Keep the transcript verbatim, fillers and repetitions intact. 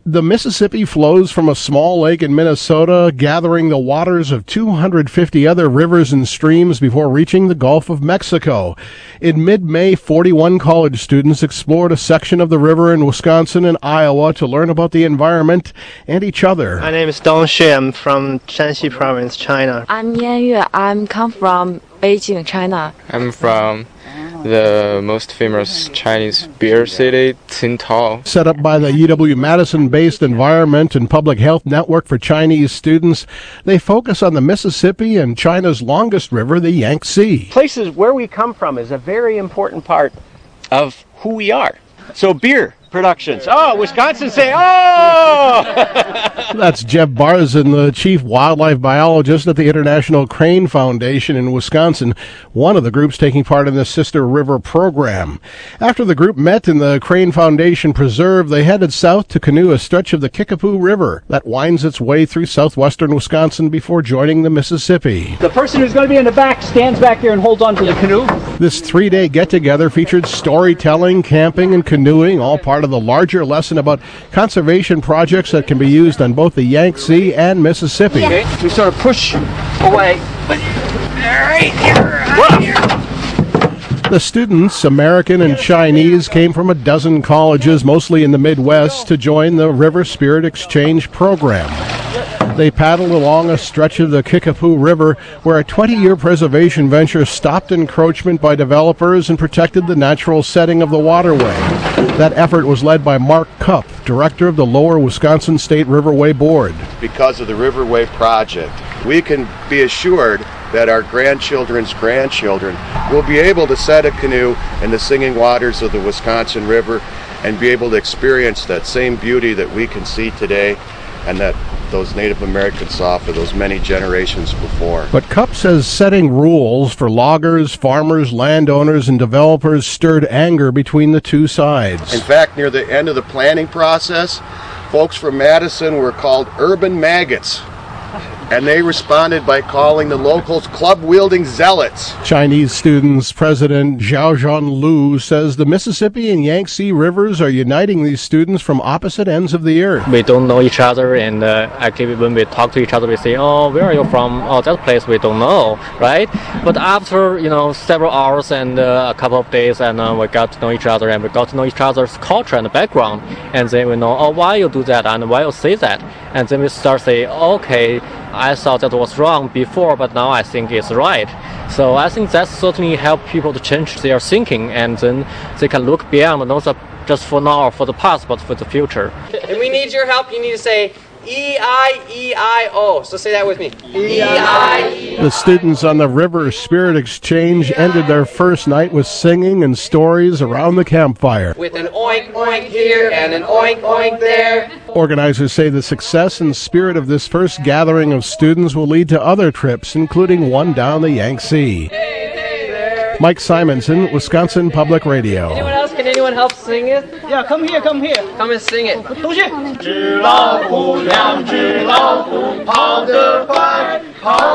The Mississippi flows from a small lake in Minnesota, gathering the waters of two hundred fifty other rivers and streams before reaching the Gulf of Mexico. In mid-May, forty-one college students explored a section of the river in Wisconsin and Iowa to learn about the environment and each other. My name is Dong Xie. I'm from Shanxi Province, China. I'm Yan Yue. I'm come from Beijing, China. I'm from the most famous Chinese beer city, Qingdao. Set up by the U W-Madison-based Environment and Public Health Network for Chinese students, they focus on the Mississippi and China's longest river, the Yangtze. Places where we come from is a very important part of who we are. So beer productions. Oh, Wisconsin say, oh! That's Jeff Barzin, the chief wildlife biologist at the International Crane Foundation in Wisconsin, one of the groups taking part in the Sister River program. After the group met in the Crane Foundation Preserve, they headed south to canoe a stretch of the Kickapoo River that winds its way through southwestern Wisconsin before joining the Mississippi. The person who's going to be in the back stands back here and holds on to the canoe. This three-day get-together featured storytelling, camping, and canoeing, all part of the larger lesson about conservation projects that can be used on both the Yangtze and Mississippi. Okay, we sort of push away. Right here, right here. The students, American and Chinese, came from a dozen colleges, mostly in the Midwest, to join the River Spirit Exchange program. They paddled along a stretch of the Kickapoo River where a twenty-year preservation venture stopped encroachment by developers and protected the natural setting of the waterway. That effort was led by Mark Kupp, director of the Lower Wisconsin State Riverway Board. Because of the Riverway project, we can be assured that our grandchildren's grandchildren will be able to set a canoe in the singing waters of the Wisconsin River and be able to experience that same beauty that we can see today and that those Native Americans saw for those many generations before. But Kupp says setting rules for loggers, farmers, landowners, and developers stirred anger between the two sides. In fact, near the end of the planning process, folks from Madison were called urban maggots, and they responded by calling the locals club-wielding zealots. Chinese students President Xiaozhan Lu says the Mississippi and Yangtze rivers are uniting these students from opposite ends of the earth. We don't know each other, and uh, actually when we talk to each other, we say, oh, where are you from? Oh, that place we don't know, right? But after, you know, several hours and uh, a couple of days, and uh, we got to know each other, and we got to know each other's culture and background, and then we know, oh, why you do that, and why you say that. And then we start say, okay, I thought that was wrong before, but now I think it's right. So I think that certainly help people to change their thinking, and then they can look beyond, not just for now or for the past, but for the future. If we need your help, you need to say E I E I O. So say that with me. E I E I O. The students on the River Spirit Exchange ended their first night with singing and stories around the campfire. With an oink oink here and an oink oink there. Organizers say the success and spirit of this first gathering of students will lead to other trips, including one down the Yangtze. Mike Simonson, Wisconsin Public Radio. Anyone else? Can anyone help sing it? Yeah, come here, come here. Come and sing it. 同学，知老虎，两只老虎，跑得快，跑